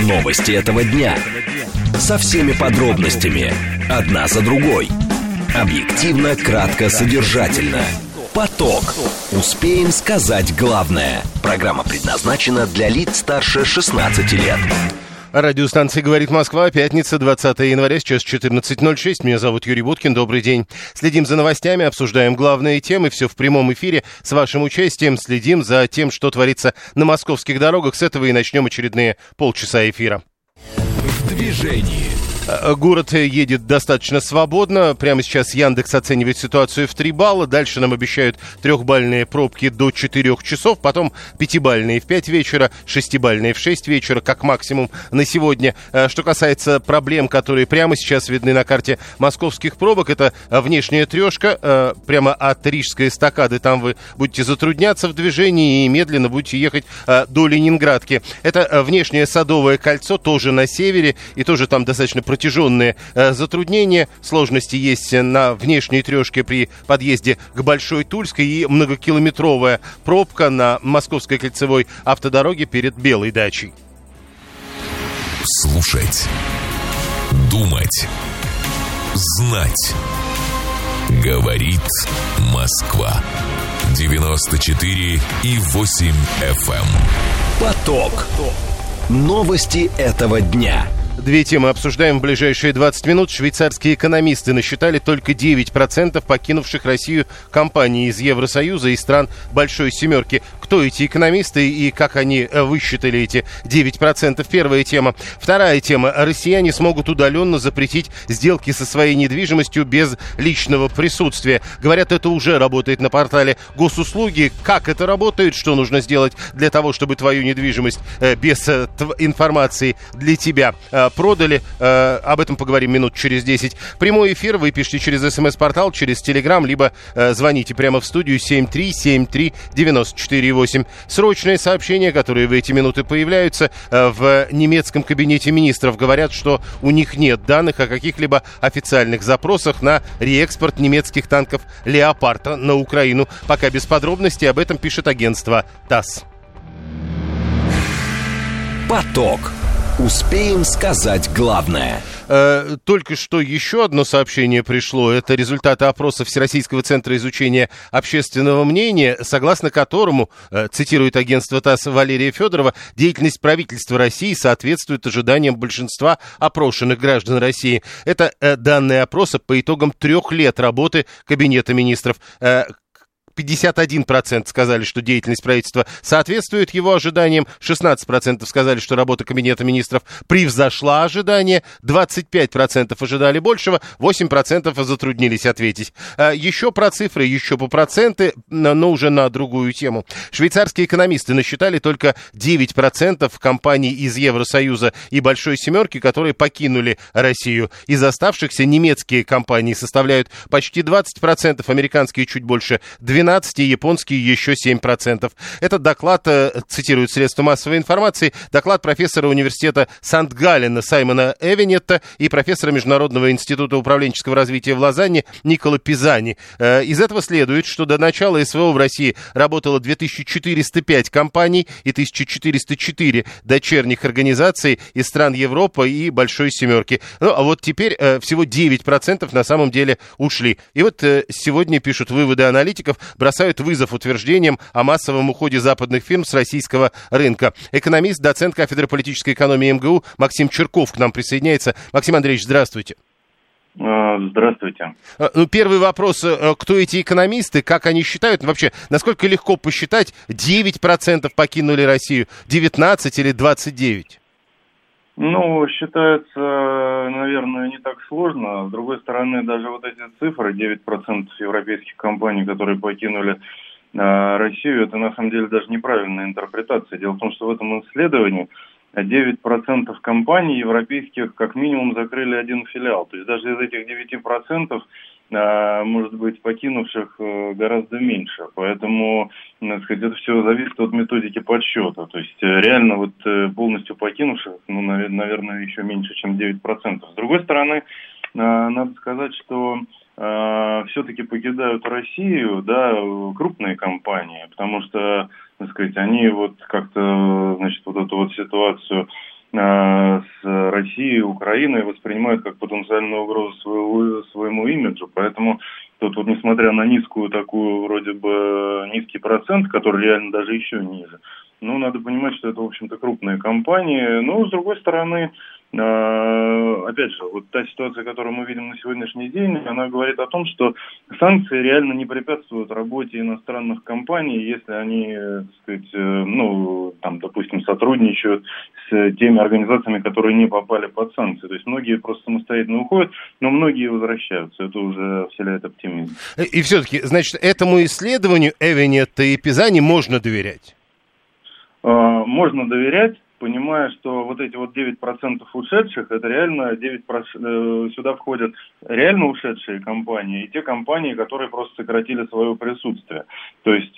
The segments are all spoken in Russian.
Новости этого дня. Со всеми подробностями. Одна за другой. Объективно, кратко, содержательно. Поток. Успеем сказать главное. Программа предназначена для лиц старше 16 лет. Радиостанция «Говорит Москва», пятница, 20 января, сейчас 14:06. Меня зовут Юрий Буткин, добрый день. Следим за новостями, обсуждаем главные темы, все в прямом эфире. С вашим участием следим за тем, что творится на московских дорогах. С этого и начнем очередные полчаса эфира. В движении. Город едет достаточно свободно. Прямо сейчас Яндекс оценивает ситуацию в 3 балла. Дальше нам обещают 3-бальные пробки до 4 часов. Потом 5-бальные в 5 вечера, 6-бальные в 6 вечера, как максимум на сегодня. Что касается проблем, которые прямо сейчас видны на карте московских пробок, это внешняя трешка. Прямо от Рижской эстакады. Там вы будете затрудняться в движении и медленно будете ехать до Ленинградки. Это внешнее Садовое кольцо, тоже на севере. И тоже там достаточно протяженные затруднения. Сложности есть на внешней трешке при подъезде к Большой Тульской и многокилометровая пробка на Московской кольцевой автодороге перед Белой дачей. Слушать. Думать. Знать. Говорит Москва. 94,8 FM. Поток. Новости этого дня. 2 темы обсуждаем в ближайшие 20 минут. Швейцарские экономисты насчитали только 9% покинувших Россию компаний из Евросоюза и стран Большой Семерки. Кто эти экономисты и как они высчитали эти 9%? Первая тема. Вторая тема. Россияне смогут удаленно запретить сделки со своей недвижимостью без личного присутствия. Говорят, это уже работает на портале Госуслуги. Как это работает? Что нужно сделать для того, чтобы твою недвижимость без информации для тебя продали? Об этом поговорим минут через 10. Прямой эфир вы пишите через СМС-портал, через Телеграм, либо звоните прямо в студию 7373948. Срочные сообщения, которые в эти минуты появляются в немецком кабинете министров, говорят, что у них нет данных о каких-либо официальных запросах на реэкспорт немецких танков «Леопард» на Украину. Пока без подробностей, об этом пишет агентство ТАСС. Поток. Успеем сказать главное. Только что еще одно сообщение пришло. Это результаты опроса Всероссийского центра изучения общественного мнения, согласно которому, цитирует агентство ТАСС Валерия Федорова, деятельность правительства России соответствует ожиданиям большинства опрошенных граждан России. Это данные опроса по итогам 3 лет работы Кабинета министров. 51% сказали, что деятельность правительства соответствует его ожиданиям, 16% сказали, что работа Кабинета министров превзошла ожидания, 25% ожидали большего, 8% затруднились ответить. Еще про цифры, еще по проценты, но уже на другую тему. Швейцарские экономисты насчитали только 9% компаний из Евросоюза и Большой Семерки, которые покинули Россию. Из оставшихся немецкие компании составляют почти 20%, американские чуть больше 12%, японские еще 7%. Этот доклад, цитируют средства массовой информации, доклад профессора университета Сант-Галлена Саймона Эвенетта и профессора Международного института управленческого развития в Лозанне Никола Пизани. Из этого следует, что до начала СВО в России работало 2405 компаний и 1404 дочерних организаций из стран Европы и Большой Семерки. Ну, а вот теперь всего 9% на самом деле ушли. И вот сегодня пишут выводы аналитиков, бросают вызов утверждениям о массовом уходе западных фирм с российского рынка. Экономист, доцент кафедры политической экономии МГУ Максим Черков к нам присоединяется. Максим Андреевич, здравствуйте. Здравствуйте. Первый вопрос. Кто эти экономисты? Как они считают? Вообще, насколько легко посчитать, 9% покинули Россию, 19 или 29? Считается, наверное, не так сложно. С другой стороны, даже вот эти цифры, 9% европейских компаний, которые покинули Россию, это на самом деле даже неправильная интерпретация. Дело в том, что в этом исследовании 9% компаний европейских как минимум закрыли один филиал. То есть даже из этих 9% может быть покинувших гораздо меньше. Поэтому, это все зависит от методики подсчета. То есть реально полностью покинувших, наверное, еще меньше, чем 9%. С другой стороны, надо сказать, что все-таки покидают Россию, крупные компании, потому что, они как-то, эту ситуацию с Россией и Украиной воспринимают как потенциальную угрозу своему имиджу. Поэтому тут вот, несмотря на низкую такую, вроде бы, низкий процент, который реально даже еще ниже, надо понимать, что это, в общем-то, крупные компании. Но, с другой стороны, опять же, вот та ситуация, которую мы видим на сегодняшний день, она говорит о том, что санкции реально не препятствуют работе иностранных компаний, если они, так сказать, допустим, сотрудничают с теми организациями, которые не попали под санкции. То есть многие просто самостоятельно уходят, но многие возвращаются. Это уже вселяет оптимизм. И все-таки, значит, этому исследованию Эвенетта и Пизани можно доверять? Можно доверять, понимая, что вот эти вот 9% ушедших, это реально 9%, сюда входят реально ушедшие компании и те компании, которые просто сократили свое присутствие. То есть,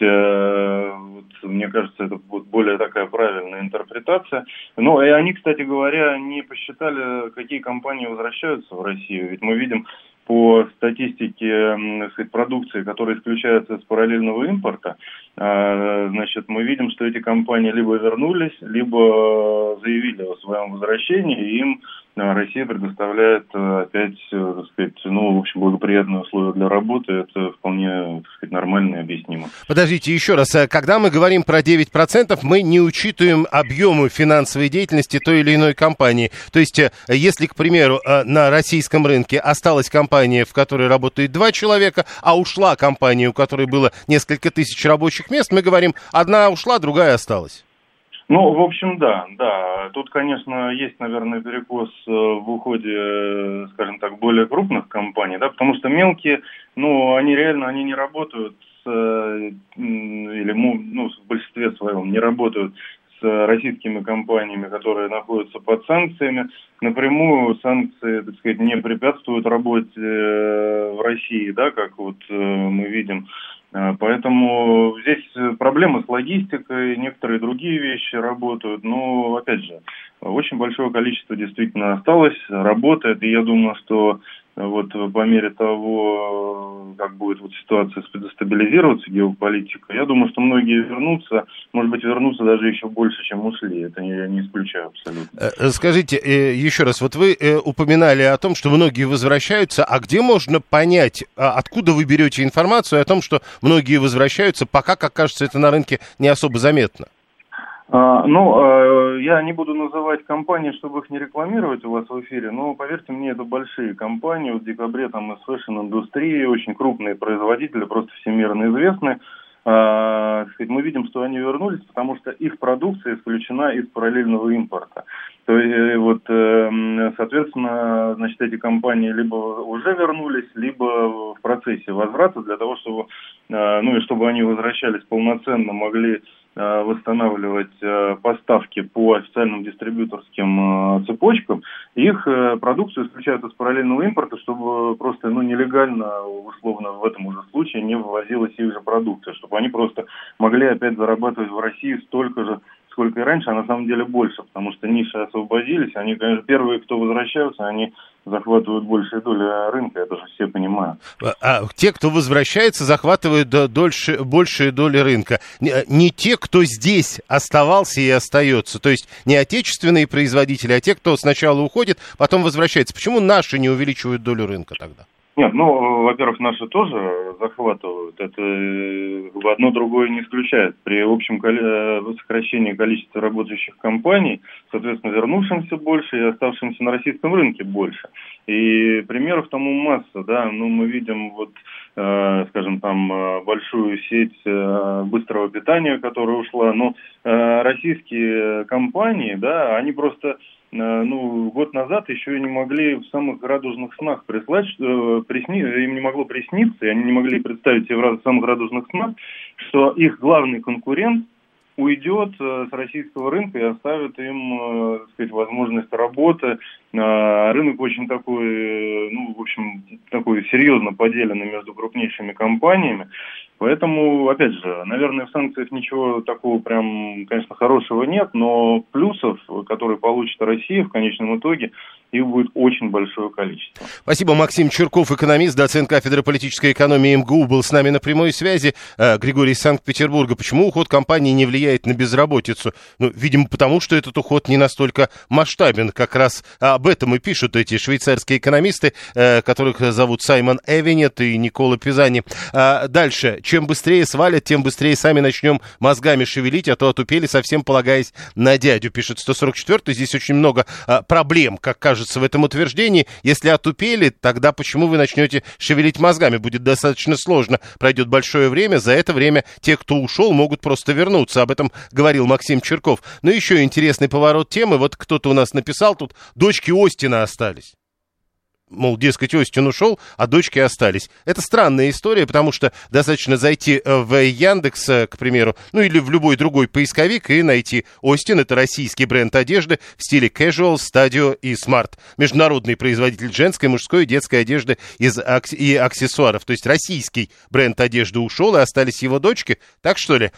мне кажется, это будет более такая правильная интерпретация. Ну, и они, кстати говоря, не посчитали, какие компании возвращаются в Россию. Ведь мы видим по статистике, так сказать, продукции, которая исключается из параллельного импорта, значит, мы видим, что эти компании либо вернулись, либо заявили о своем возвращении, и им Россия предоставляет опять, так сказать, в общем, благоприятные условия для работы. Это вполне, так сказать, нормально и объяснимо. Подождите, еще раз. Когда мы говорим про 9%, мы не учитываем объемы финансовой деятельности той или иной компании. То есть, если, к примеру, на российском рынке осталась компания, в которой работает 2 человека, а ушла компания, у которой было несколько тысяч рабочих мест, мы говорим, одна ушла, другая осталась. В общем, да. Тут, конечно, есть, наверное, перекос в уходе, скажем так, более крупных компаний, да, потому что мелкие, они реально, не работают в большинстве своем не работают с российскими компаниями, которые находятся под санкциями. Напрямую санкции, так сказать, не препятствуют работе в России, да, как вот мы видим. Поэтому здесь проблемы с логистикой, некоторые другие вещи работают, но, опять же, очень большое количество действительно осталось, работает, и я думаю, что вот по мере того, как будет вот ситуация стабилизироваться, геополитика, я думаю, что многие вернутся, может быть, вернутся даже еще больше, чем ушли, это я не исключаю абсолютно. Скажите еще раз, вот вы упоминали о том, что многие возвращаются, а где можно понять, откуда вы берете информацию о том, что многие возвращаются, пока, как кажется, это на рынке не особо заметно? Я не буду называть компании, чтобы их не рекламировать у вас в эфире, но, поверьте мне, это большие компании. Вот в декабре там из фэшн-индустрии, очень крупные производители, просто всемирно известные. Мы видим, что они вернулись, потому что их продукция исключена из параллельного импорта. То есть, соответственно, значит, эти компании либо уже вернулись, либо в процессе возврата для того, чтобы, и чтобы они возвращались полноценно, могли восстанавливать поставки по официальным дистрибьюторским цепочкам, их продукцию исключают из параллельного импорта, чтобы просто нелегально, условно, в этом уже случае не вывозилась их же продукция, чтобы они просто могли опять зарабатывать в России столько же, сколько и раньше, а на самом деле больше, потому что ниши освободились, они, конечно, первые, кто возвращаются, они захватывают большую долю рынка, это же все понимают. А те, кто возвращается, захватывают большие доли рынка. Не те, кто здесь оставался и остается, то есть не отечественные производители, а те, кто сначала уходит, потом возвращается. Почему наши не увеличивают долю рынка тогда? Нет, во-первых, наши тоже захватывают. Это одно другое не исключает. При общем сокращении количества работающих компаний, соответственно, вернувшимся больше и оставшимся на российском рынке больше. И примеров тому масса, да. Мы видим скажем, там большую сеть быстрого питания, которая ушла. Но российские компании, да, они просто год назад еще и не могли в самых радужных снах прислать, им не могло присниться, и они не могли представить себе в самых радужных снах, что их главный конкурент уйдет с российского рынка и оставит им, так сказать, возможность работы. Рынок очень такой, такой серьезно поделенный между крупнейшими компаниями. Поэтому, опять же, наверное, в санкциях ничего такого прям, конечно, хорошего нет, но плюсов, которые получит Россия в конечном итоге, их будет очень большое количество. Спасибо. Максим Чурков, экономист, доцент кафедры политической экономии МГУ, был с нами на прямой связи. Григорий из Санкт-Петербурга. Почему уход компании не влияет на безработицу? Ну, видимо, потому что этот уход не настолько масштабен. Как раз об этом и пишут эти швейцарские экономисты, которых зовут Саймон Эвенет и Никола Пизани. Дальше. Чем быстрее свалят, тем быстрее сами начнем мозгами шевелить, а то отупели, совсем полагаясь на дядю, пишет 144-й. Здесь очень много проблем, как кажется, в этом утверждении. Если отупели, тогда почему вы начнете шевелить мозгами? Будет достаточно сложно. Пройдет большое время. За это время те, кто ушел, могут просто вернуться. Об этом говорил Максим Чурков. Но еще интересный поворот темы. Вот кто-то у нас написал тут: дочки Остина остались. Мол, дескать, Остин ушел, а дочки остались. Это странная история, потому что достаточно зайти в Яндекс, к примеру, ну или в любой другой поисковик и найти Остин. Это российский бренд одежды в стиле casual, стадио и смарт. Международный производитель женской, мужской и детской одежды и аксессуаров. То есть российский бренд одежды ушел, и остались его дочки. Так что ли?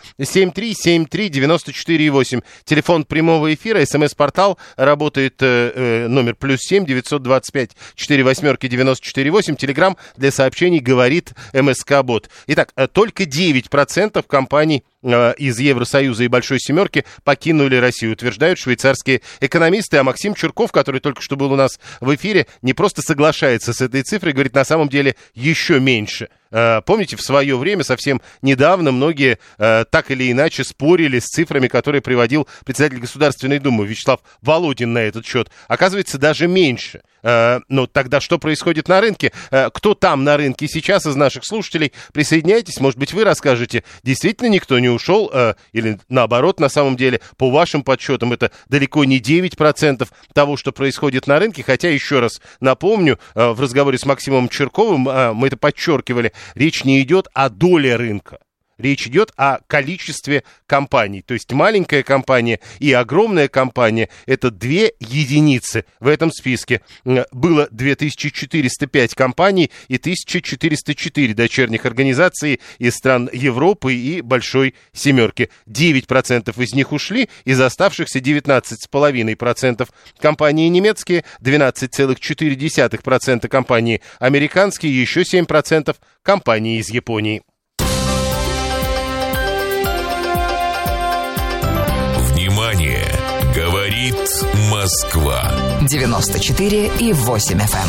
7373948. Телефон прямого эфира, СМС-портал работает, номер +7 925 4 94,8. Телеграм для сообщений говорит МСК-бот. Итак, только 9% компаний из Евросоюза и Большой Семерки покинули Россию, утверждают швейцарские экономисты. А Максим Чурков, который только что был у нас в эфире, не просто соглашается с этой цифрой, говорит, на самом деле еще меньше. Помните, в свое время, совсем недавно, многие так или иначе спорили с цифрами, которые приводил председатель Государственной Думы Вячеслав Володин на этот счет. Оказывается, даже меньше. Но тогда что происходит на рынке? Кто там на рынке сейчас из наших слушателей? Присоединяйтесь, может быть, вы расскажете. Действительно никто не ушел? Или наоборот, на самом деле, по вашим подсчетам, это далеко не 9% того, что происходит на рынке. Хотя, еще раз напомню, в разговоре с Максимом Чурковым мы это подчеркивали, речь не идет о доле рынка. Речь идет о количестве компаний. То есть маленькая компания и огромная компания – это две единицы в этом списке. Было 2405 компаний и 1404 дочерних организаций из стран Европы и Большой Семерки. 9% из них ушли, из оставшихся 19,5% компании немецкие, 12,4% компании американские, еще 7% компании из Японии. Говорит Москва. 94,8 FM.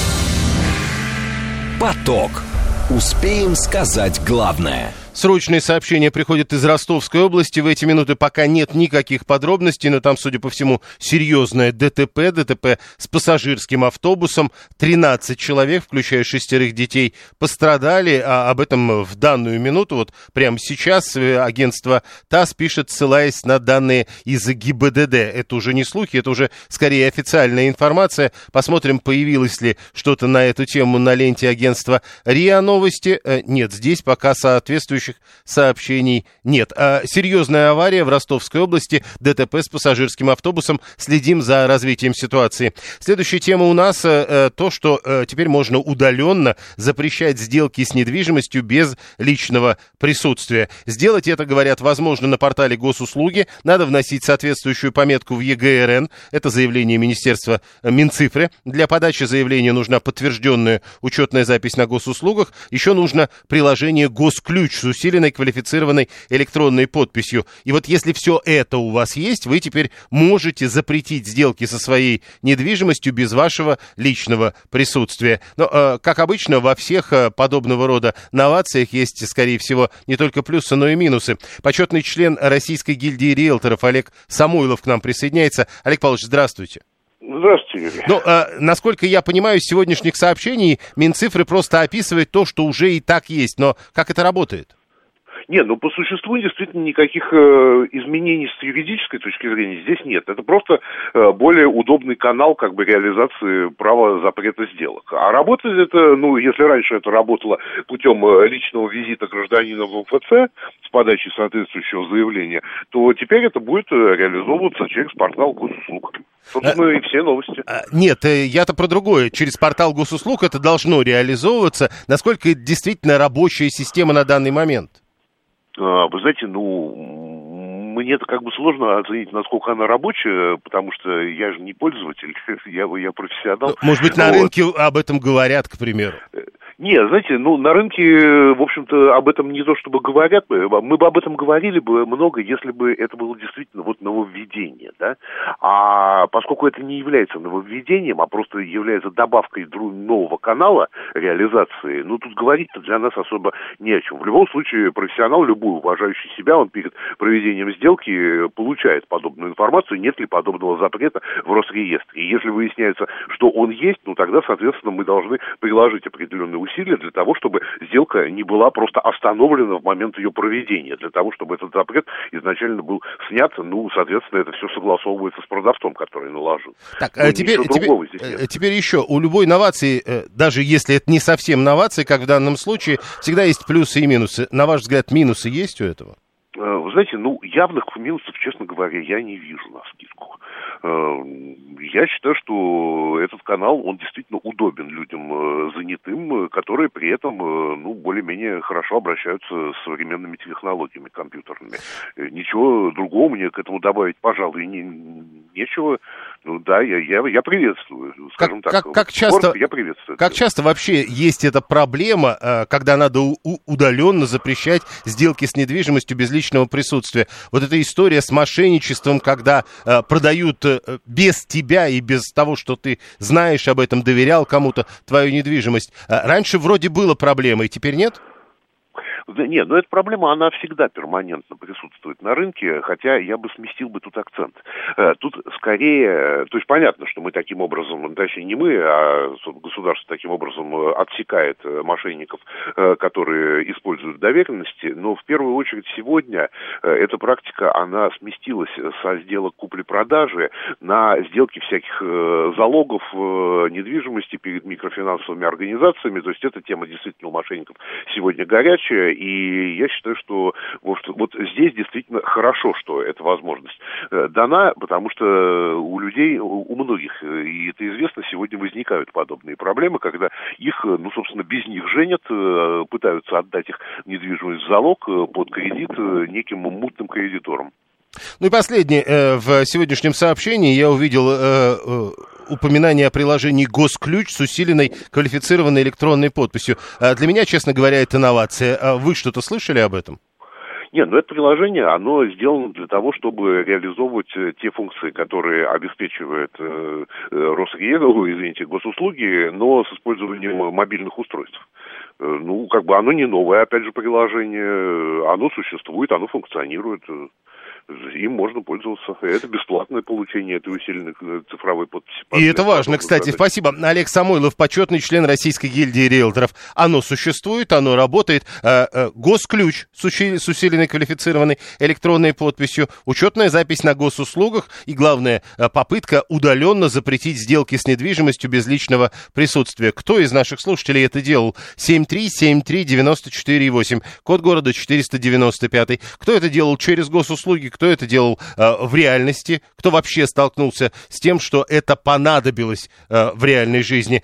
Поток. Успеем сказать главное. Срочные сообщения приходят из Ростовской области. В эти минуты пока нет никаких подробностей, но там, судя по всему, серьезное ДТП с пассажирским автобусом. 13 человек, включая 6 детей, пострадали. А об этом в данную минуту, вот прямо сейчас, агентство ТАСС пишет, ссылаясь на данные из ГИБДД. Это уже не слухи, это уже скорее официальная информация. Посмотрим, появилось ли что-то на эту тему на ленте агентства РИА Новости. Нет, здесь пока соответствующих сообщений нет. Серьезная авария в Ростовской области, ДТП с пассажирским автобусом. Следим за развитием ситуации. Следующая тема у нас то, что теперь можно удаленно запрещать сделки с недвижимостью без личного присутствия. Сделать это, говорят, возможно на портале госуслуги. Надо вносить соответствующую пометку в ЕГРН. Это заявление Министерства Минцифры. Для подачи заявления нужна подтвержденная учетная запись на госуслугах. Еще нужно приложение «Госключ» с усиленной квалифицированной электронной подписью. И вот если все это у вас есть, вы теперь можете запретить сделки со своей недвижимостью без вашего личного присутствия. Но, как обычно, во всех подобного рода новациях есть, скорее всего, не только плюсы, но и минусы. Почетный член Российской гильдии риэлторов Олег Самойлов к нам присоединяется. Олег Павлович, здравствуйте. Здравствуйте, Юрий. Ну, насколько я понимаю, из сегодняшних сообщений Минцифры просто описывает то, что уже и так есть. Но как это работает? Нет, ну по существу действительно никаких изменений с юридической точки зрения здесь нет. Это просто более удобный канал как бы реализации права запрета сделок. А работает это, ну, если раньше это работало путем личного визита гражданина в МФЦ с подачей соответствующего заявления, то теперь это будет реализовываться через портал госуслуг. Собственно, и все новости. Нет, я-то про другое. Через портал госуслуг это должно реализовываться. Насколько это действительно рабочая система на данный момент? Вы знаете, ну, мне это как бы сложно оценить, насколько она рабочая, потому что я же не пользователь, я профессионал. Может быть, на рынке об этом говорят, к примеру? Нет, знаете, на рынке, в общем-то, об этом не то чтобы говорят, мы бы об этом говорили бы много, если бы это было действительно вот нововведение, да, а поскольку это не является нововведением, а просто является добавкой нового канала реализации, тут говорить-то для нас особо не о чем. В любом случае, профессионал, любой уважающий себя, он перед проведением сделки получает подобную информацию, нет ли подобного запрета в Росреестре. И если выясняется, что он есть, тогда, соответственно, мы должны приложить определенные усилия для того, чтобы сделка не была просто остановлена в момент ее проведения, для того, чтобы этот запрет изначально был снят, соответственно, это все согласовывается с продавцом, который наложил. Так, теперь еще, у любой новации, даже если это не совсем новация, как в данном случае, всегда есть плюсы и минусы. На ваш взгляд, минусы есть у этого? Вы знаете, явных минусов, честно говоря, я не вижу навскидку. Я считаю, что этот канал, он действительно удобен людям занятым, которые при этом, более-менее хорошо обращаются с современными технологиями компьютерными. Ничего другого мне к этому добавить, пожалуй, нечего. Я приветствую, скажем так. Я приветствую. Как часто вообще есть эта проблема, когда надо удаленно запрещать сделки с недвижимостью без личного присутствия? Вот эта история с мошенничеством, когда продают без тебя и без того, что ты знаешь об этом, доверял кому-то твою недвижимость. Раньше вроде было проблемой, теперь нет? Нет, эта проблема, она всегда перманентно присутствует на рынке, хотя я бы сместил тут акцент. Тут скорее, то есть понятно, что мы таким образом, точнее не мы, а государство таким образом отсекает мошенников, которые используют доверенности, но в первую очередь сегодня эта практика, она сместилась со сделок купли-продажи на сделки всяких залогов недвижимости перед микрофинансовыми организациями, то есть эта тема действительно у мошенников сегодня горячая. И я считаю, что вот здесь действительно хорошо, что эта возможность дана, потому что у людей, у многих, и это известно, сегодня возникают подобные проблемы, когда их, собственно, без них женят, пытаются отдать их недвижимость в залог под кредит неким мутным кредиторам. И последнее. В сегодняшнем сообщении я увидел упоминание о приложении «Госключ» с усиленной квалифицированной электронной подписью. Для меня, честно говоря, это новация. Вы что-то слышали об этом? Нет, это приложение, оно сделано для того, чтобы реализовывать те функции, которые обеспечивает Росреестр, госуслуги, но с использованием мобильных устройств. Оно не новое, опять же, приложение, оно существует, оно функционирует. Им можно пользоваться. Это бесплатное получение этой усиленной цифровой подписи. И это важно, кстати. Спасибо. Олег Самойлов, почетный член Российской гильдии риэлторов. Оно существует, оно работает. Госключ с усиленной квалифицированной электронной подписью, учетная запись на госуслугах и, главное, попытка удаленно запретить сделки с недвижимостью без личного присутствия. Кто из наших слушателей это делал? 7373948, код города 495. Кто это делал через госуслуги? Кто это делал в реальности, кто вообще столкнулся с тем, что это понадобилось в реальной жизни.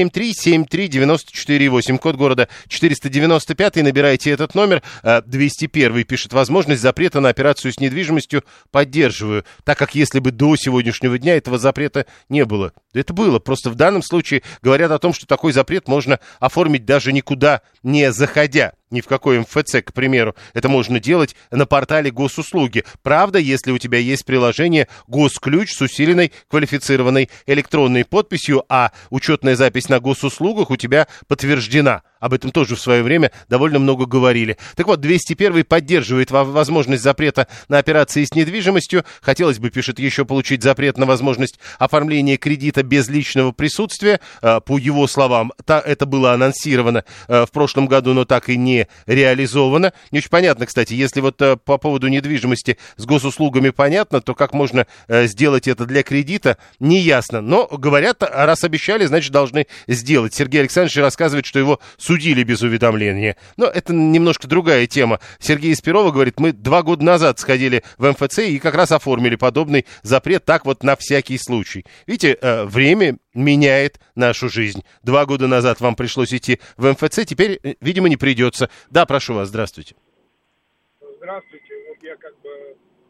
7373948, код города 495, набирайте этот номер. 201 пишет: возможность запрета на операцию с недвижимостью поддерживаю, так как если бы до сегодняшнего дня этого запрета не было. Это было, просто в данном случае говорят о том, что такой запрет можно оформить даже никуда не заходя. Ни в какой МФЦ, к примеру. Это можно делать на портале госуслуги. Правда, если у тебя есть приложение «Госключ» с усиленной квалифицированной электронной подписью, а учетная запись на госуслугах у тебя подтверждена. Об этом тоже в свое время довольно много говорили. Так вот, 201 поддерживает возможность запрета на операции с недвижимостью. Хотелось бы, пишет, еще получить запрет на возможность оформления кредита без личного присутствия. По его словам, это было анонсировано в прошлом году, но так и не реализовано. Не очень понятно, кстати, если по поводу недвижимости с госуслугами понятно, то как можно сделать это для кредита, не ясно. Но, говорят, раз обещали, значит, должны сделать. Сергей Александрович рассказывает, что его судили без уведомления. Но это немножко другая тема. Сергей из Перова говорит: мы 2 года назад сходили в МФЦ и как раз оформили подобный запрет так на всякий случай. Видите, время меняет нашу жизнь. 2 года назад вам пришлось идти в МФЦ, теперь, видимо, не придется. Да, прошу вас, здравствуйте. Здравствуйте. Я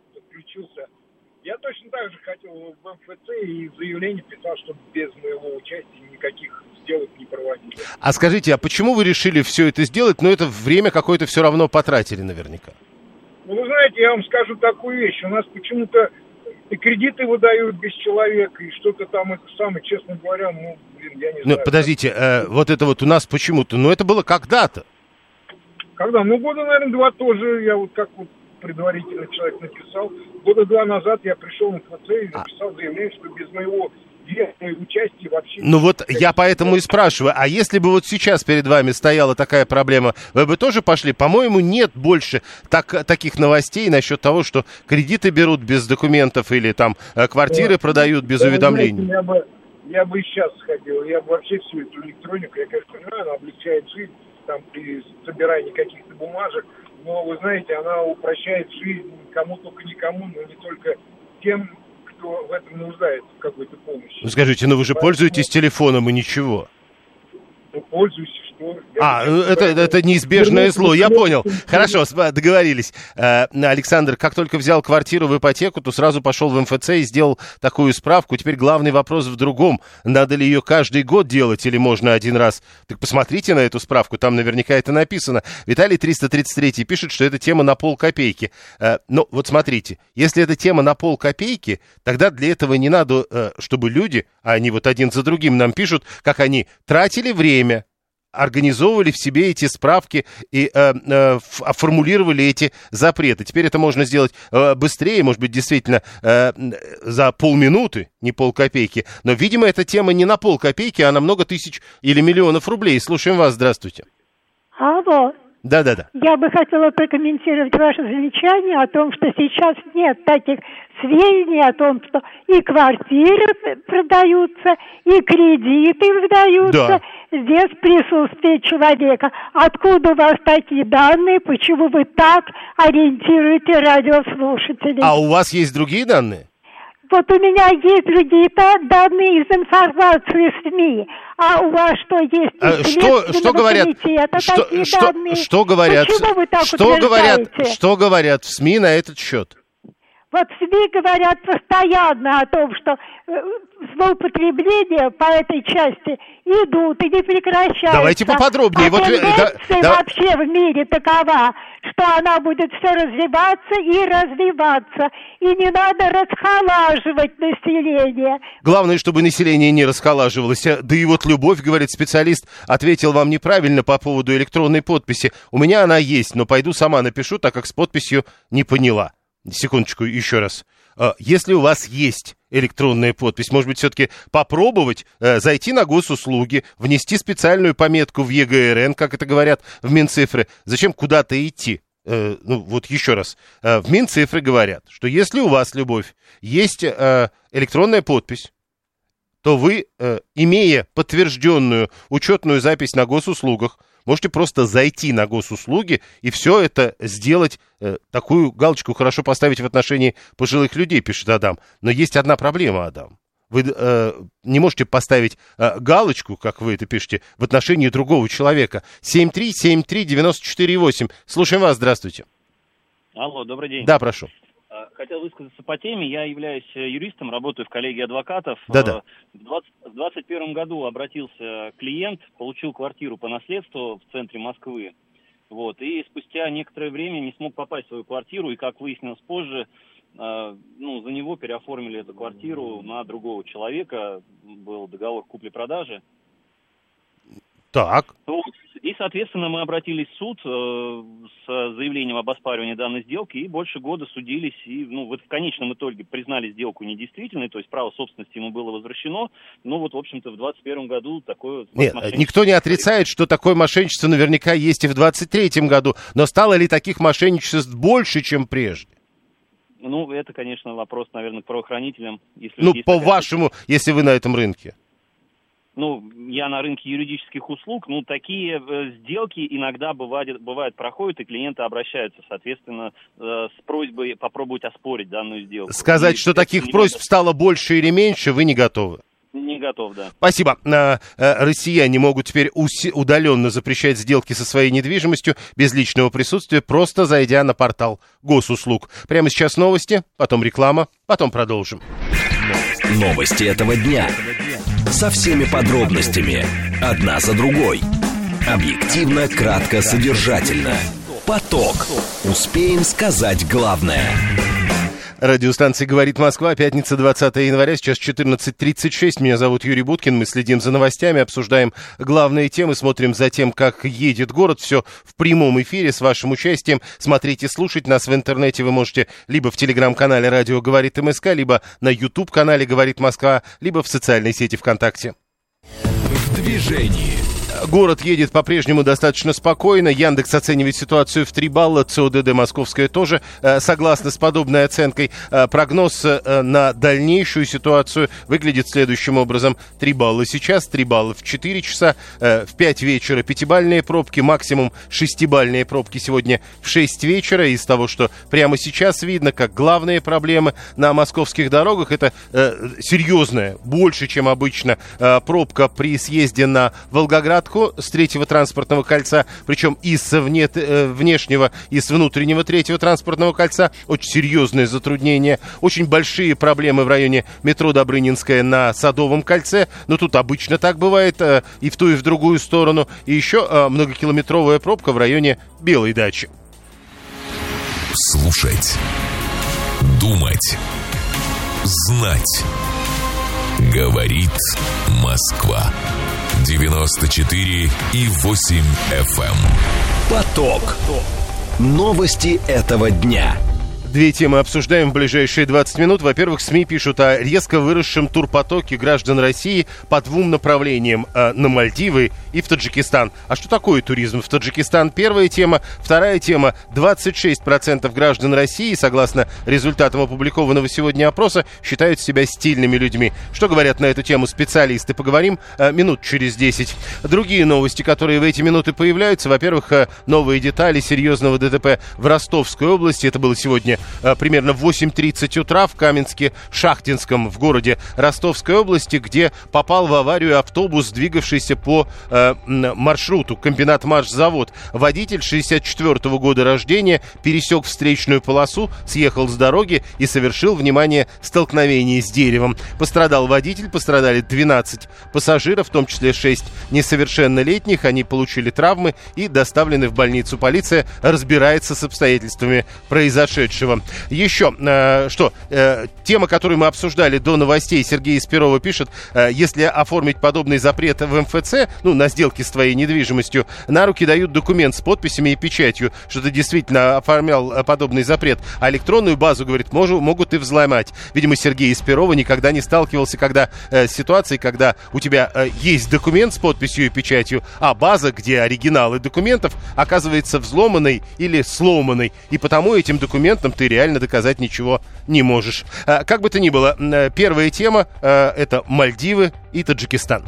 подключился. Я точно так же хотел в МФЦ и заявление писал, чтобы без моего участия никаких сделок не проводили. А скажите, а почему вы решили все это сделать? Ну, это время какое-то все равно потратили наверняка. Ну, вы знаете, я вам скажу такую вещь. У нас почему-то и кредиты выдают без человека, и что-то там, это самое, честно говоря, я не знаю. Подождите, вот это вот у нас почему-то, это было когда-то. Когда? Года, наверное, 2 тоже, я вот как вот предварительно человек написал. Года 2 назад я пришел в МФЦ и написал заявление, что без моего участия вообще... Я поэтому и спрашиваю, а если бы вот сейчас перед вами стояла такая проблема, вы бы тоже пошли? По-моему, нет больше таких новостей насчет того, что кредиты берут без документов или там квартиры продают без уведомлений. Знаете, я бы и сейчас сходил, я бы вообще всю эту электронику, я, конечно, понимаю, она облегчает жизнь, там, при собирании каких-то бумажек, но, вы знаете, она упрощает жизнь кому только никому, но не только тем, кто в этом нуждается, в какой-то помощи. Скажите, вы же пользуетесь телефоном и ничего. Пользуюсь, что... Это неизбежное зло, я понял. Хорошо, договорились. Александр, как только взял квартиру в ипотеку, то сразу пошел в МФЦ и сделал такую справку. Теперь главный вопрос в другом. Надо ли ее каждый год делать или можно один раз? Так посмотрите на эту справку, там наверняка это написано. Виталий 333 пишет, что это тема на полкопейки. Вот смотрите, если это тема на полкопейки, тогда для этого не надо, чтобы люди, а они вот один за другим нам пишут, как они тратили время, организовывали в себе эти справки и формулировали эти запреты. Теперь это можно сделать быстрее, может быть, действительно за полминуты, не полкопейки. Но, видимо, эта тема не на полкопейки, а на много тысяч или миллионов рублей. Слушаем вас, здравствуйте. Алло. Да-да-да. Я бы хотела прокомментировать ваше замечание о том, что сейчас нет таких сведений о том, что и квартиры продаются, и кредиты выдаются. Да. Здесь присутствие человека. Откуда у вас такие данные? Почему вы так ориентируете радиослушателей? А у вас есть другие данные? Вот у меня есть другие данные из информации СМИ. А у вас что есть? Что говорят? Что говорят? Почему вы так утверждаете? Что говорят в СМИ на этот счет? Вот СМИ говорят постоянно о том, что злоупотребления по этой части идут и не прекращаются. Давайте поподробнее. Тенденция вообще в мире такова, что она будет все развиваться и развиваться. И не надо расхолаживать население. Главное, чтобы население не расхолаживалось. Да и вот Любовь, говорит специалист, ответил вам неправильно по поводу электронной подписи. У меня она есть, но пойду сама напишу, так как с подписью не поняла. Секундочку, еще раз. Если у вас есть электронная подпись, может быть, все-таки попробовать зайти на госуслуги, внести специальную пометку в ЕГРН, как это говорят в Минцифры. Зачем куда-то идти? Вот еще раз. В Минцифры говорят, что если у вас, Любовь, есть электронная подпись, то вы, имея подтвержденную учетную запись на госуслугах, можете просто зайти на госуслуги и все это сделать, такую галочку хорошо поставить в отношении пожилых людей, пишет Адам. Но есть одна проблема, Адам. Вы не можете поставить галочку, как вы это пишете, в отношении другого человека. 7373948. Слушаем вас, здравствуйте. Алло, добрый день. Да, прошу. Хотел высказаться по теме. Я являюсь юристом, работаю в коллегии адвокатов. Да-да. В 2021 году обратился клиент, получил квартиру по наследству в центре Москвы. И спустя некоторое время не смог попасть в свою квартиру, и, как выяснилось позже, за него переоформили эту квартиру на другого человека. Был договор купли-продажи. Так. И, соответственно, мы обратились в суд с заявлением об оспаривании данной сделки, и больше года судились, и в конечном итоге признали сделку недействительной, то есть право собственности ему было возвращено, в общем-то, в 2021 году такое... Нет, никто не отрицает, что такое мошенничество наверняка есть и в 2023 году, но стало ли таких мошенничеств больше, чем прежде? Это, конечно, вопрос, наверное, к правоохранителям. По-вашему, если вы на этом рынке. Я на рынке юридических услуг, такие сделки иногда бывают проходят, и клиенты обращаются, соответственно, с просьбой попробовать оспорить данную сделку. Сказать, что таких просьб стало больше или меньше, вы не готовы? Не готов, да. Спасибо. Россияне могут теперь удаленно запрещать сделки со своей недвижимостью без личного присутствия, просто зайдя на портал госуслуг. Прямо сейчас новости, потом реклама, потом продолжим. Новости этого дня. Со всеми подробностями. Одна за другой. Объективно, кратко, содержательно. Поток. Успеем сказать главное. Радиостанция «Говорит Москва», пятница, 20 января, сейчас 14:36. Меня зовут Юрий Буткин, мы следим за новостями, обсуждаем главные темы, смотрим за тем, как едет город. Все в прямом эфире с вашим участием. Смотрите, слушать нас в интернете вы можете либо в телеграм-канале «Радио говорит МСК», либо на YouTube-канале «Говорит Москва», либо в социальной сети ВКонтакте. В движении. Город едет по-прежнему достаточно спокойно. Яндекс оценивает ситуацию в 3 балла. ЦОДД Московская тоже согласна с подобной оценкой. Прогноз на дальнейшую ситуацию выглядит следующим образом. 3 балла сейчас, 3 балла в 4 часа. В 5 вечера 5-бальные пробки, максимум 6-бальные пробки сегодня в 6 вечера. Из того, что прямо сейчас видно, как главные проблемы на московских дорогах, это серьезная, больше, чем обычно, пробка при съезде на Волгоград с третьего транспортного кольца, причем и с внешнего, и с внутреннего третьего транспортного кольца. Очень серьезные затруднения, очень большие проблемы в районе метро Добрынинская на Садовом кольце. Но тут обычно так бывает и в ту, и в другую сторону. И еще многокилометровая пробка в районе Белой дачи. Слушать, думать, знать. Говорит Москва. 94,8 FM. Поток. Новости этого дня. 2 темы обсуждаем в ближайшие 20 минут. Во-первых, СМИ пишут о резко выросшем турпотоке граждан России по 2 направлениям: на Мальдивы и в Таджикистан. А что такое туризм в Таджикистан? Первая тема. Вторая тема. 26% граждан России, согласно результатам опубликованного сегодня опроса, считают себя стильными людьми. Что говорят на эту тему специалисты? Поговорим минут через 10. Другие новости, которые в эти минуты появляются. Во-первых, новые детали серьезного ДТП в Ростовской области. Это было сегодня примерно в 8:30 утра в Каменске-Шахтинском в городе Ростовской области, где попал в аварию автобус, двигавшийся по маршруту комбинат-машзавод. Водитель 64-го года рождения пересек встречную полосу, съехал с дороги и совершил, внимание, столкновение с деревом. Пострадал водитель, пострадали 12 пассажиров, в том числе 6 несовершеннолетних. Они получили травмы и доставлены в больницу. Полиция разбирается с обстоятельствами произошедшего. Еще, тема, которую мы обсуждали до новостей, Сергей из Перова пишет: если оформить подобный запрет в МФЦ, на сделке с твоей недвижимостью, на руки дают документ с подписями и печатью, что ты действительно оформлял подобный запрет, а электронную базу, говорит, могут и взломать. Видимо, Сергей из Перова никогда не сталкивался с ситуацией, когда у тебя есть документ с подписью и печатью, а база, где оригиналы документов, оказывается взломанной или сломанной, и потому этим документам ты реально доказать ничего не можешь. Как бы то ни было, первая тема — это Мальдивы и Таджикистан.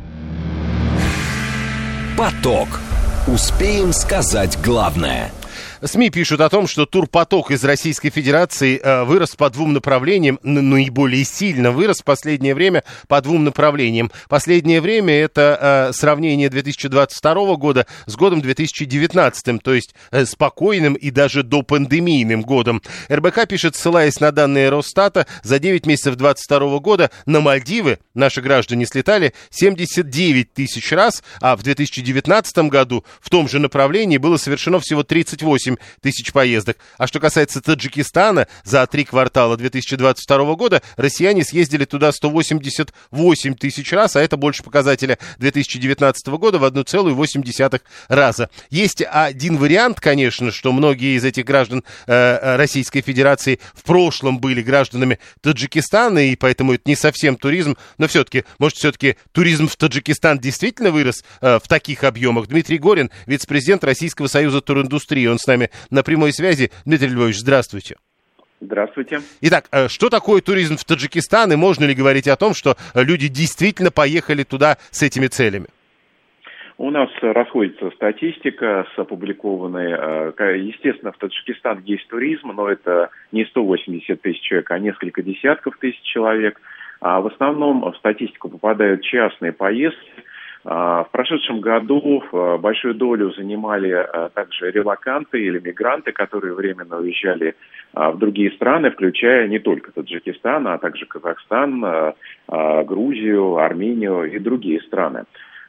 Поток. Успеем сказать главное. СМИ пишут о том, что турпоток из Российской Федерации вырос по 2 направлениям, наиболее сильно вырос в последнее время по 2 направлениям. Последнее время это сравнение 2022 года с годом 2019, то есть спокойным и даже допандемийным годом. РБК пишет, ссылаясь на данные Росстата, за 9 месяцев 2022 года на Мальдивы наши граждане слетали 79 тысяч раз, а в 2019 году в том же направлении было совершено всего 38 тысяч поездок. А что касается Таджикистана, за 3 квартала 2022 года россияне съездили туда 188 тысяч раз, а это больше показателя 2019 года в 1,8 раза. Есть один вариант, конечно, что многие из этих граждан Российской Федерации в прошлом были гражданами Таджикистана, и поэтому это не совсем туризм, но все-таки, может, туризм в Таджикистан действительно вырос в таких объемах. Дмитрий Горин, вице-президент Российского союза туриндустрии, он с нами на прямой связи. Дмитрий Львович, здравствуйте. Здравствуйте. Итак, что такое туризм в Таджикистан, и можно ли говорить о том, что люди действительно поехали туда с этими целями? У нас расходится статистика с опубликованной. Естественно, в Таджикистан есть туризм, но это не 180 тысяч человек, а несколько десятков тысяч человек. В основном в статистику попадают частные поездки. В прошедшем году большую долю занимали также релоканты или мигранты, которые временно уезжали в другие страны, включая не только Таджикистан, а также Казахстан, Грузию, Армению и другие страны.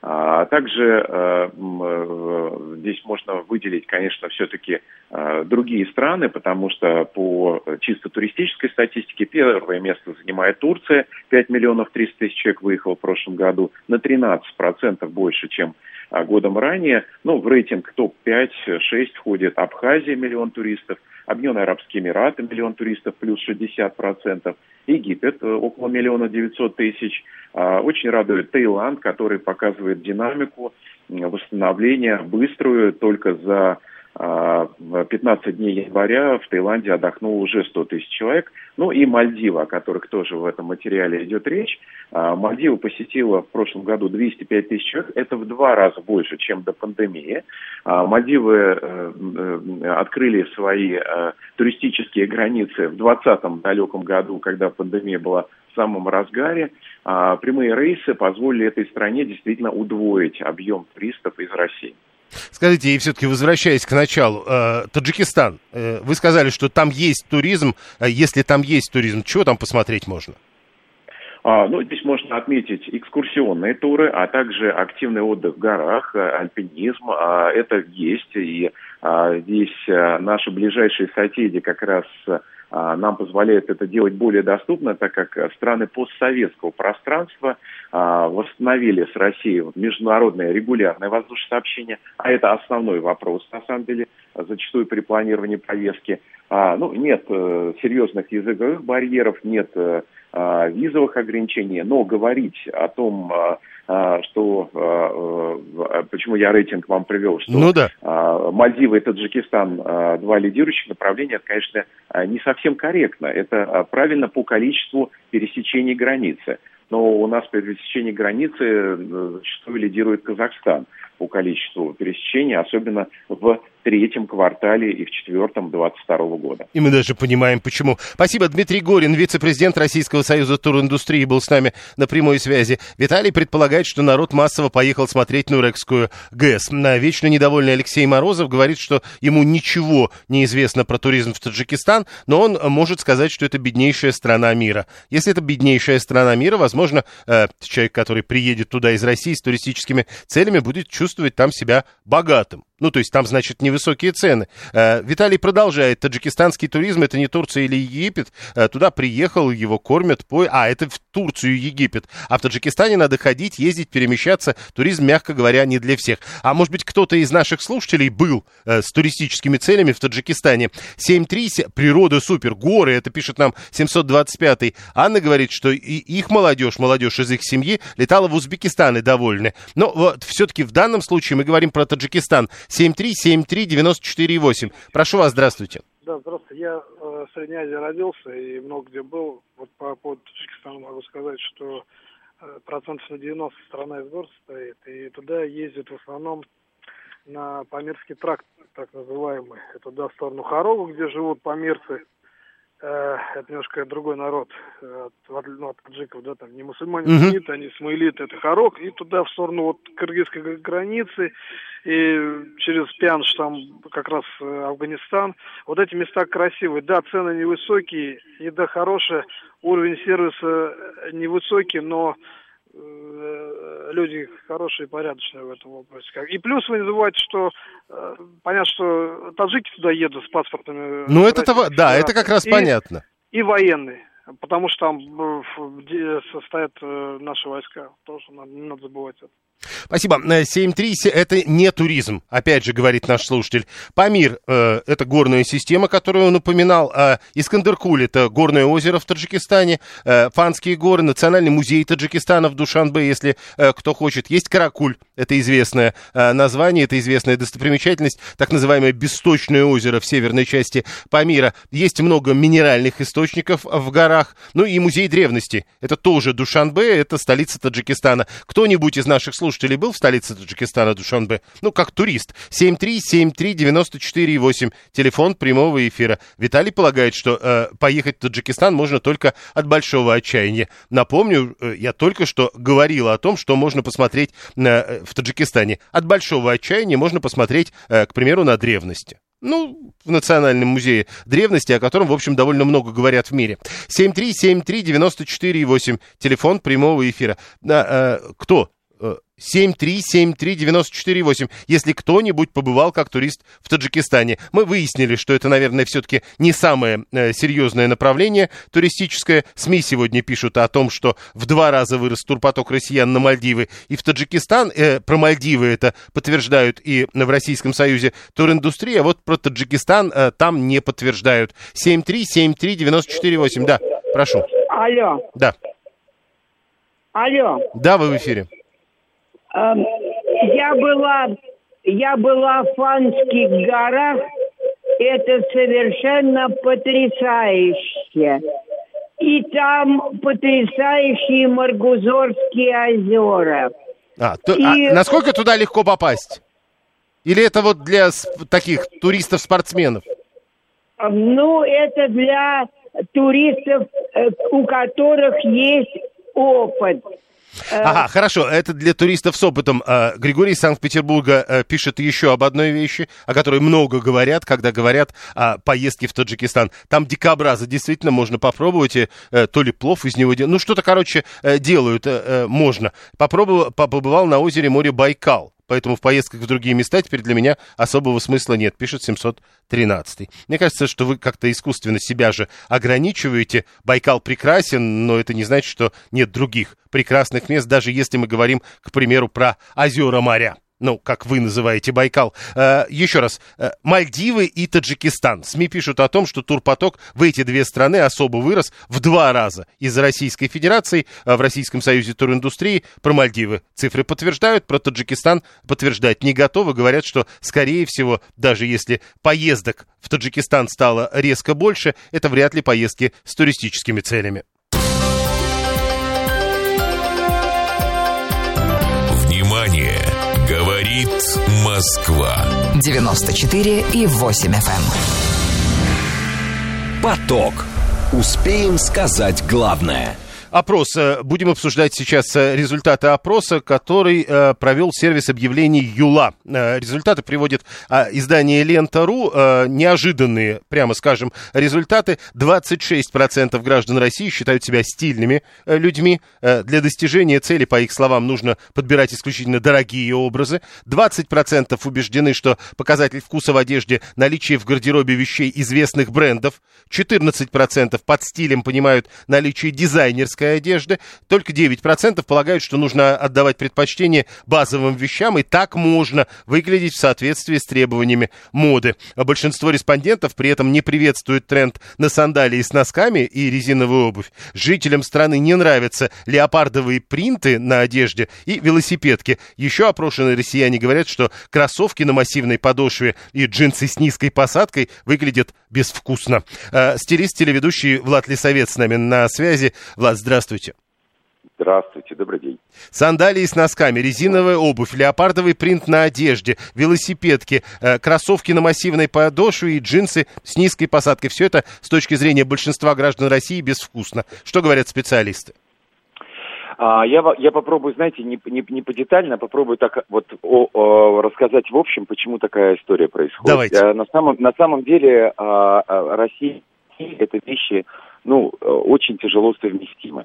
Также здесь можно выделить, конечно, все-таки другие страны, потому что по чисто туристической статистике первое место занимает Турция. 5 миллионов 300 тысяч человек выехало в прошлом году, на 13% больше, чем годом ранее. В рейтинг топ-5-6 входит Абхазия, 1 миллион туристов, Объединенные Арабские Эмираты, 1 миллион туристов, плюс 60%, Египет, около 1 900 000. Очень радует Таиланд, который показывает динамику восстановления быструю. Только за 15 дней января в Таиланде отдохнуло уже 100 000 человек. И Мальдивы, о которых тоже в этом материале идет речь. Мальдивы посетило в прошлом году 205 000 человек. Это в 2 раза больше, чем до пандемии. Мальдивы открыли свои туристические границы в 2020 далеком году, когда пандемия была в самом разгаре. Прямые рейсы позволили этой стране действительно удвоить объем туристов из России. Скажите, и все-таки возвращаясь к началу, Таджикистан, вы сказали, что там есть туризм. Если там есть туризм, чего там посмотреть можно? Здесь можно отметить экскурсионные туры, а также активный отдых в горах, альпинизм. Это есть, и здесь наши ближайшие соседи как раз нам позволяют это делать более доступно, так как страны постсоветского пространства восстановили с Россией международное регулярное воздушное сообщение, а это основной вопрос, на самом деле, зачастую при планировании поездки. Нет серьезных языковых барьеров, нет визовых ограничений, но говорить о том, почему я рейтинг вам привел, что Мальдивы и Таджикистан два лидирующих направления, это, конечно, не совсем корректно. Это правильно по количеству пересечений границы. Но у нас при пересечении границы зачастую лидирует Казахстан по количеству пересечений, особенно в 3-м квартале и в 4-м 2022 года. И мы даже понимаем, почему. Спасибо. Дмитрий Горин, вице-президент Российского союза туриндустрии, был с нами на прямой связи. Виталий предполагает, что народ массово поехал смотреть Нурекскую ГЭС. Вечно недовольный Алексей Морозов говорит, что ему ничего не известно про туризм в Таджикистан, но он может сказать, что это беднейшая страна мира. Если это беднейшая страна мира, возможно, человек, который приедет туда из России с туристическими целями, будет чувствовать там себя богатым. То есть там, значит, невысокие цены. Виталий продолжает. Таджикистанский туризм — это не Турция или Египет. Туда приехал, его кормят. Это в Турцию и Египет. А в Таджикистане надо ходить, ездить, перемещаться. Туризм, мягко говоря, не для всех. А может быть, кто-то из наших слушателей был с туристическими целями в Таджикистане. 7.3, природа супер, горы, это пишет нам 725-й. Анна говорит, что и их молодежь из их семьи летала в Узбекистан и довольны. Но вот все-таки в данном случае мы говорим про Таджикистан. 7373948. Прошу вас, здравствуйте. Да, здравствуйте. Я в Средней Азии родился и много где был. Вот по поводу Таджикистана могу сказать, что процентов на 90 страна из гор состоит. И туда ездят в основном на Памирский тракт, так называемый. Это туда в сторону Хорогу, где живут памирцы. Это немножко другой народ от таджиков, да, там не мусульмане, сунниты, они смаилиты, это Хорог, и туда в сторону кыргызской границы, и через Пянш, там как раз Афганистан. Вот эти места красивые, да, цены невысокие, еда хорошая, уровень сервиса невысокий, но люди хорошие и порядочные в этом вопросе. И плюс вы не забывайте, что понятно, что таджики туда едут с паспортами. Это как раз понятно. И военные, потому что там состоят наши войска. Тоже не надо забывать это. Спасибо. 7.3 это не туризм, опять же говорит наш слушатель. Памир это горная система, которую он упоминал. Искандер-Куль это горное озеро в Таджикистане. Фанские горы, Национальный музей Таджикистана в Душанбе, если кто хочет. Есть Каракуль, это известное название, это известная достопримечательность, так называемое Бесточное озеро в северной части Памира. Есть много минеральных источников в горах. И музей древности, это тоже Душанбе, это столица Таджикистана. Кто-нибудь из наших слушателей был в столице Таджикистана, Душанбе? Ну, как турист. 7373948, телефон прямого эфира. Виталий полагает, что поехать в Таджикистан можно только от большого отчаяния. Напомню, я только что говорил о том, что можно посмотреть в Таджикистане. От большого отчаяния можно посмотреть, к примеру, на древности. Ну, в Национальном музее древности, о котором, в общем, довольно много говорят в мире. 7373948, телефон прямого эфира. Кто? 7373948, если кто-нибудь побывал как турист в Таджикистане. Мы выяснили, что это, наверное, все-таки не самое серьезное направление туристическое. СМИ сегодня пишут о том, что в 2 раза вырос турпоток россиян на Мальдивы и в Таджикистан. Про Мальдивы это подтверждают и в Российском Союзе туриндустрии, а вот про Таджикистан там не подтверждают. 7373948, да, прошу. Алло. Да. Алло. Да, вы в эфире. Я была в Фанских горах. Это совершенно потрясающе. И там потрясающие Маргузорские озера. Насколько туда легко попасть? Или это вот для таких туристов-спортсменов? Ну, это для туристов, у которых есть опыт. Ага, хорошо, это для туристов с опытом. Григорий из Санкт-Петербурга пишет еще об одной вещи, о которой много говорят, когда говорят о поездке в Таджикистан. Там дикобраза действительно можно попробовать, то ли плов из него делают, ну что-то, короче, делают, можно. Побывал на озере море Байкал. Поэтому в поездках в другие места теперь для меня особого смысла нет, пишет 713. Мне кажется, что вы как-то искусственно себя же ограничиваете. Байкал прекрасен, но это не значит, что нет других прекрасных мест, даже если мы говорим, к примеру, про озера-моря. Ну, как вы называете Байкал. Еще раз, Мальдивы и Таджикистан. СМИ пишут о том, что турпоток в эти 2 страны особо вырос в 2 раза из-за Российской Федерации, в Российском Союзе туриндустрии. Про Мальдивы цифры подтверждают, про Таджикистан подтверждать не готовы. Говорят, что, скорее всего, даже если поездок в Таджикистан стало резко больше, это вряд ли поездки с туристическими целями. Внимание! Говорит Москва. 94,8 FM. Поток. Успеем сказать главное. Опрос. Будем обсуждать сейчас результаты опроса, который провел сервис объявлений Юла. Результаты приводит издание Лента.ру. Неожиданные, прямо скажем, результаты. 26% граждан России считают себя стильными людьми. Для достижения цели, по их словам, нужно подбирать исключительно дорогие образы. 20% убеждены, что показатель вкуса в одежде – наличие в гардеробе вещей известных брендов. 14% под стилем понимают наличие дизайнерской одежды. Только 9% полагают, что нужно отдавать предпочтение базовым вещам, и так можно выглядеть в соответствии с требованиями моды. А большинство респондентов при этом не приветствует тренд на сандалии с носками и резиновую обувь. Жителям страны не нравятся леопардовые принты на одежде и велосипедки. Еще опрошенные россияне говорят, что кроссовки на массивной подошве и джинсы с низкой посадкой выглядят безвкусно. Стилист-телеведущий Влад Лисовец с нами на связи. Влад, здравствуйте. Здравствуйте, добрый день. Сандалии с носками, резиновая обувь, леопардовый принт на одежде, велосипедки, кроссовки на массивной подошве и джинсы с низкой посадкой. Все это с точки зрения большинства граждан России безвкусно. Что говорят специалисты? Я попробую, знаете, не подетально, а попробую так вот рассказать в общем, почему такая история происходит. Давайте. На самом деле Россия это вещи, очень тяжело совместимы.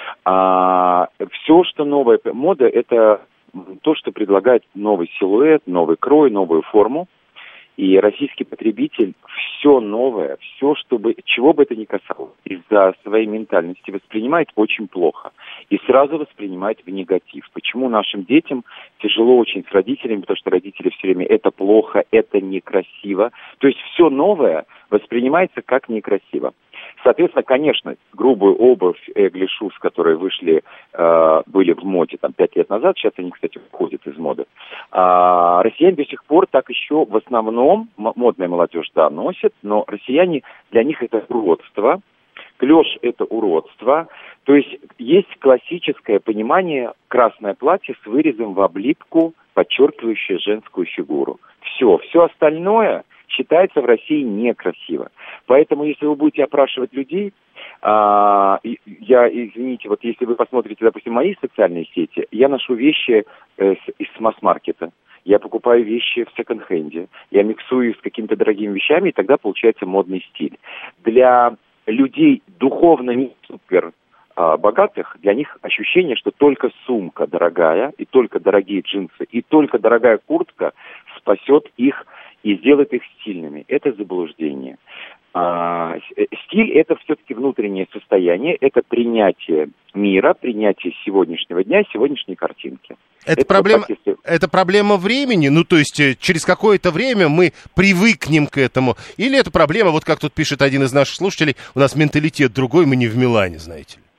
Все, что новая мода, это то, что предлагает новый силуэт, новый крой, новую форму. И российский потребитель все новое, все, чего бы это ни касалось, из-за своей ментальности воспринимает очень плохо. И сразу воспринимает в негатив. Почему нашим детям тяжело очень с родителями, потому что родители все время это плохо, это некрасиво. То есть все новое воспринимается как некрасиво. Соответственно, конечно, грубую обувь, эглишус, которые были в моде 5 лет назад, сейчас они, кстати, уходят из моды. Россияне до сих пор так еще в основном, модная молодежь, да, носит, но россияне, для них это уродство. Клеш – это уродство. То есть классическое понимание красное платье с вырезом в облипку, подчеркивающее женскую фигуру. Все остальное считается в России некрасиво. Поэтому, если вы будете опрашивать людей, извините, вот если вы посмотрите, допустим, мои социальные сети, я ношу вещи из масс-маркета. Я покупаю вещи в секонд-хенде. Я миксую с какими-то дорогими вещами, и тогда получается модный стиль. Для людей духовно не супер богатых, для них ощущение, что только сумка дорогая, и только дорогие джинсы, и только дорогая куртка спасет их и сделает их стильными. Это заблуждение. Стиль – это все-таки внутреннее состояние, это принятие мира, принятие сегодняшнего дня, сегодняшней картинки. Это проблема времени? Ну, то есть через какое-то время мы привыкнем к этому? Или это проблема, вот как тут пишет один из наших слушателей, у нас менталитет другой, мы не в Милане, знаете ли?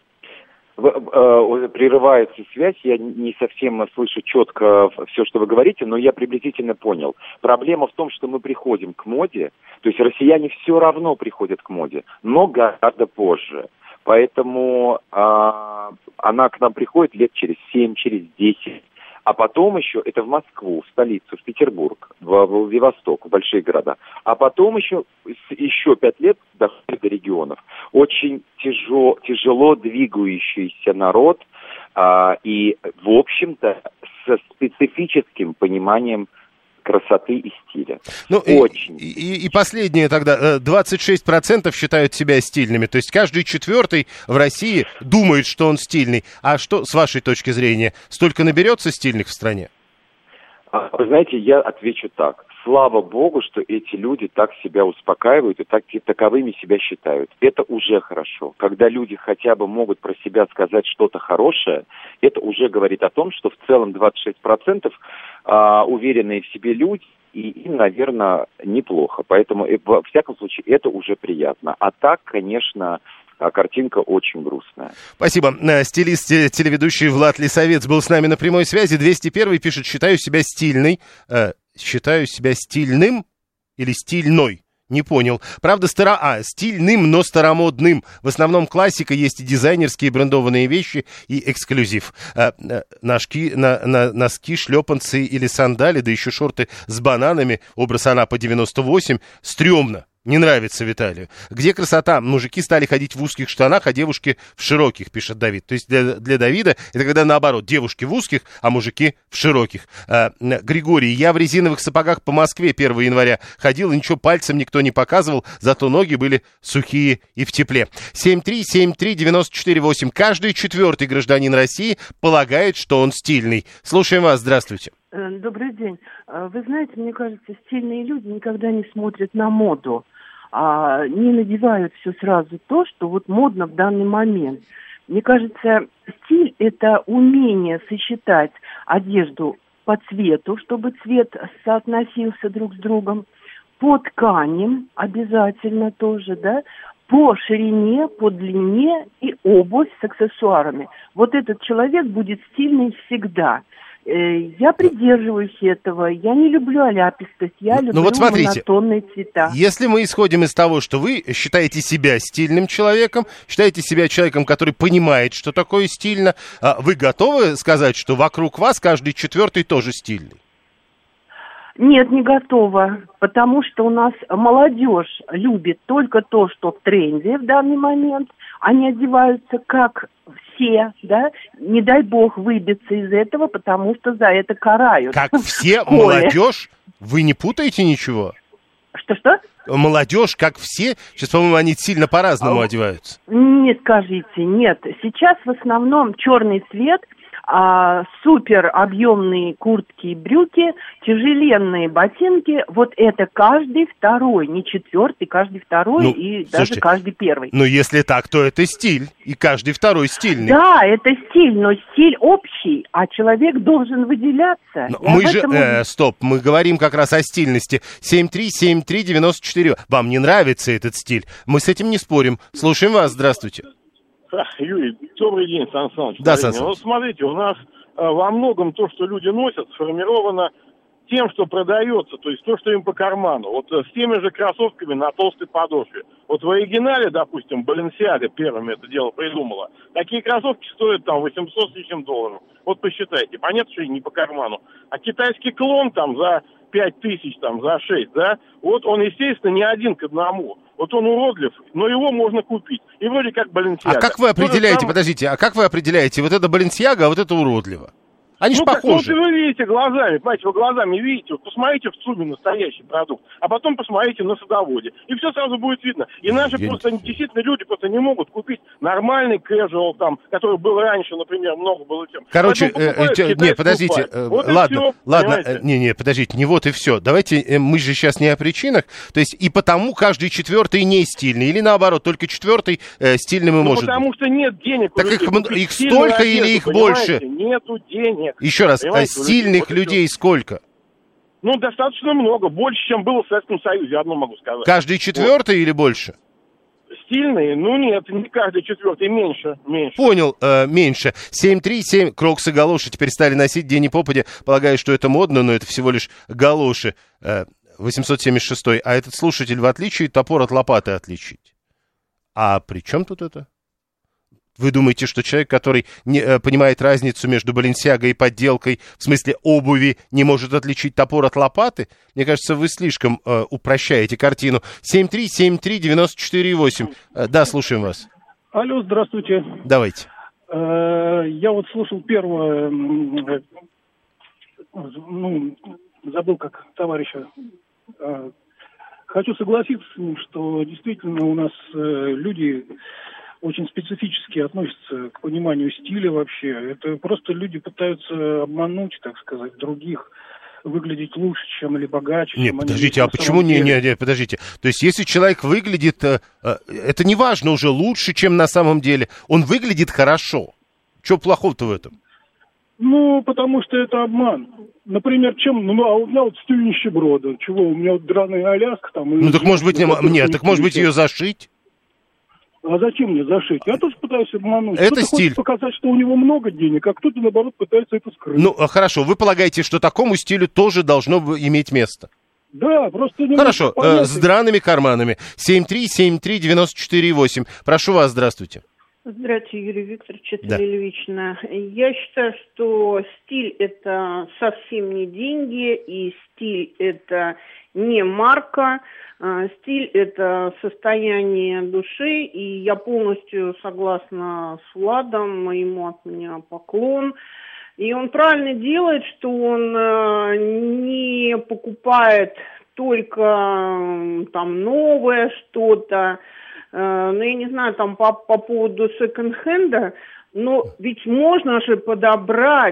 Прерывается связь, я не совсем слышу четко все, что вы говорите, но я приблизительно понял. Проблема в том, что мы приходим к моде, то есть россияне все равно приходят к моде, но гораздо позже. Поэтому она к нам приходит лет через 7, через 10. А потом еще это в Москву, в столицу, в Петербург, в Владивосток, в большие города. А потом еще 5 лет доходит до регионов. Очень тяжело двигающийся народ и, в общем-то, со специфическим пониманием красоты и стиля. Ну, и последнее тогда, 26% считают себя стильными, то есть каждый четвертый в России думает, что он стильный. А что, с вашей точки зрения, столько наберется стильных в стране? Вы знаете, я отвечу так. Слава Богу, что эти люди так себя успокаивают и таковыми себя считают. Это уже хорошо. Когда люди хотя бы могут про себя сказать что-то хорошее, это уже говорит о том, что в целом 26% уверенные в себе люди, и им, наверное, неплохо. Поэтому, во всяком случае, это уже приятно. А так, конечно, картинка очень грустная. Спасибо. Стилист, телеведущий Влад Лисовец был с нами на прямой связи. 201 пишет: считаю себя стильной. Считаю себя стильным или стильной? Не понял. Правда, стильным, но старомодным. В основном классика, есть и дизайнерские брендованные вещи, и эксклюзив. Носки, шлепанцы или сандали, да еще шорты с бананами. Образ Анапа 98. Стрёмно. Не нравится Виталию. Где красота? Мужики стали ходить в узких штанах, а девушки в широких, пишет Давид. То есть для Давида это когда наоборот, девушки в узких, а мужики в широких. Григорий: я в резиновых сапогах по Москве 1 января ходил, и ничего пальцем никто не показывал, зато ноги были сухие и в тепле. 7373948. Каждый четвертый гражданин России полагает, что он стильный. Слушаем вас, здравствуйте. Добрый день. Вы знаете, мне кажется, стильные люди никогда не смотрят на моду, не надевают все сразу то, что вот модно в данный момент. Мне кажется, стиль – это умение сочетать одежду по цвету, чтобы цвет соотносился друг с другом, по тканям обязательно тоже, да, по ширине, по длине и обувь с аксессуарами. Вот этот человек будет стильный всегда. Я придерживаюсь этого. Я не люблю аляпистость, я люблю монотонные цвета. Если мы исходим из того, что вы считаете себя стильным человеком, считаете себя человеком, который понимает, что такое стильно, вы готовы сказать, что вокруг вас каждый четвертый тоже стильный? Нет, не готова, потому что у нас молодежь любит только то, что в тренде в данный момент. Они одеваются как все, да, не дай бог выбиться из этого, потому что за это карают. Как все? Молодежь? Вы не путаете ничего? Что-что? Молодежь, как все? Сейчас, по-моему, они сильно по-разному одеваются. Не скажите, нет. Сейчас в основном черный цвет, супер объемные куртки и брюки, тяжеленные ботинки, вот это каждый второй, не четвертый, каждый второй даже каждый первый. Ну, если так, то это стиль, и каждый второй стильный. Да, это стиль, но стиль общий, а человек должен выделяться. Мы говорим как раз о стильности. 7373948. Вам не нравится этот стиль? Мы с этим не спорим. Слушаем вас, здравствуйте. Юрий, добрый день, Сан Саныч. Да, Сан Саныч. Вот смотрите, у нас во многом то, что люди носят, сформировано тем, что продается, то есть то, что им по карману. Вот с теми же кроссовками на толстой подошве. Вот в оригинале, допустим, Balenciaga первыми это дело придумала. Такие кроссовки стоят там 800 с лишним долларов. Вот посчитайте. Понятно, что и не по карману. А китайский клон там за 5 тысяч, там за 6, да? Вот он, естественно, не один к одному. Вот он уродлив, но его можно купить. И вроде как Balenciaga. А как вы определяете, подождите, а как вы определяете, вот это Balenciaga, а вот это уродливо? Они же похожи. Ну, вы видите глазами, понимаете, вы глазами видите, вот посмотрите в ЦУМе настоящий продукт, а потом посмотрите на садоводе, и все сразу будет видно. И наши просто, действительно, люди просто не могут купить нормальный casual там, который был раньше, например, много было тем. Короче, не, подождите, вот ладно, не, подождите, не вот и все. Давайте, мы же сейчас не о причинах, то есть и потому каждый четвертый не стильный, или наоборот, только четвертый стильным и может быть. Потому что нет денег. Так их столько или их больше? Нету денег. Еще раз, стильных людей сколько? Ну, достаточно много, больше, чем было в Советском Союзе, одно могу сказать. Каждый четвертый или больше? Стильные? Ну, нет, не каждый четвертый, меньше. Понял, меньше. 737, кроксы, галоши теперь стали носить где ни попадя. Полагаю, что это модно, но это всего лишь галоши. 876, а этот слушатель в отличие топор от лопаты отличить. А при чем тут это? Вы думаете, что человек, который не понимает разницу между Balenciaga и подделкой, в смысле обуви, не может отличить топор от лопаты? Мне кажется, вы слишком упрощаете картину. 7373948. Да, слушаем вас. Алло, здравствуйте. Давайте. Я вот слушал первое, забыл как товарища. Хочу согласиться с ним, что действительно у нас люди очень специфически относятся к пониманию стиля вообще. Это просто люди пытаются обмануть, так сказать, других, выглядеть лучше, чем или богаче. Нет, подождите, а почему не, подождите. То есть, если человек выглядит, это не важно уже лучше, чем на самом деле. Он выглядит хорошо. Что плохого-то в этом? Ну, потому что это обман. Например, чем? Ну, а у меня вот стиль нищеброда. Чего? У меня вот драная Аляска там. Ну, так может быть, может быть, ее зашить? А зачем мне зашить? Я тоже пытаюсь обмануть. Это кто-то стиль. Хочет показать, что у него много денег, а кто-то, наоборот, пытается это скрыть. Ну, хорошо. Вы полагаете, что такому стилю тоже должно иметь место? Да, просто... Хорошо. С драными карманами. 7373948. Прошу вас, здравствуйте. Здравствуйте, Юрий Викторович, это Лилия. Я считаю, что стиль – это совсем не деньги, и стиль – это не марка. Стиль – это состояние души, и я полностью согласна с Владом, ему от меня поклон. И он правильно делает, что он не покупает только там новое что-то. Ну, я не знаю, там по поводу секонд-хенда, но ведь можно же подобрать,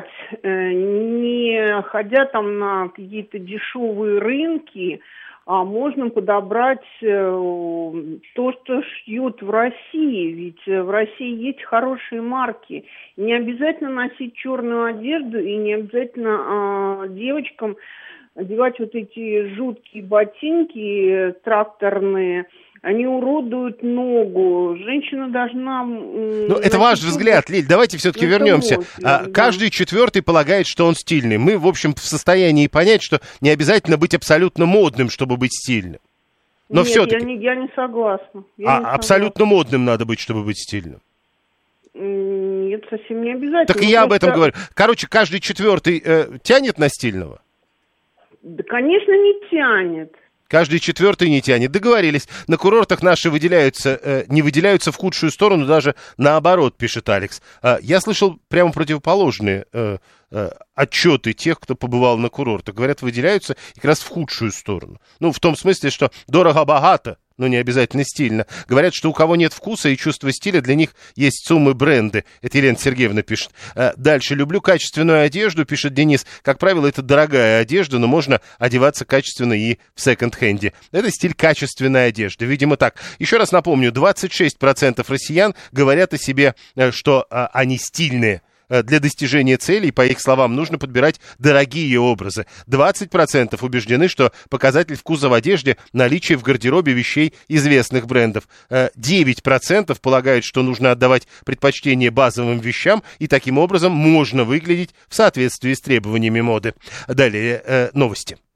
не ходя там на какие-то дешевые рынки, а можно подобрать то, что шьют в России. Ведь в России есть хорошие марки. Не обязательно носить черную одежду и не обязательно девочкам одевать вот эти жуткие ботинки тракторные. Они уродуют ногу. Женщина должна... Ну, это ваш взгляд, Лиль. Давайте все-таки вернемся. Каждый четвертый полагает, что он стильный. Мы, в общем, в состоянии понять, что не обязательно быть абсолютно модным, чтобы быть стильным. Но Нет, все-таки... я не согласна. Абсолютно модным надо быть, чтобы быть стильным. Нет, совсем не обязательно. Так и я об этом говорю. Короче, каждый четвертый тянет на стильного? Да, конечно, не тянет. Каждый четвертый не тянет. Договорились. На курортах наши не выделяются в худшую сторону, даже наоборот, пишет Алекс. Я слышал прямо противоположные отчеты тех, кто побывал на курортах. Говорят, выделяются как раз в худшую сторону. Ну, в том смысле, что дорого-богато, но не обязательно стильно. Говорят, что у кого нет вкуса и чувства стиля, для них есть ЦУМ и бренды. Это Елена Сергеевна пишет. Дальше. Люблю качественную одежду, пишет Денис. Как правило, это дорогая одежда, но можно одеваться качественно и в секонд-хенде. Это стиль качественной одежды. Видимо, так. Еще раз напомню, 26% россиян говорят о себе, что они стильные. Для достижения целей, по их словам, нужно подбирать дорогие образы. 20% убеждены, что показатель вкуса в одежде – наличие в гардеробе вещей известных брендов. 9% полагают, что нужно отдавать предпочтение базовым вещам, и таким образом можно выглядеть в соответствии с требованиями моды. Далее новости.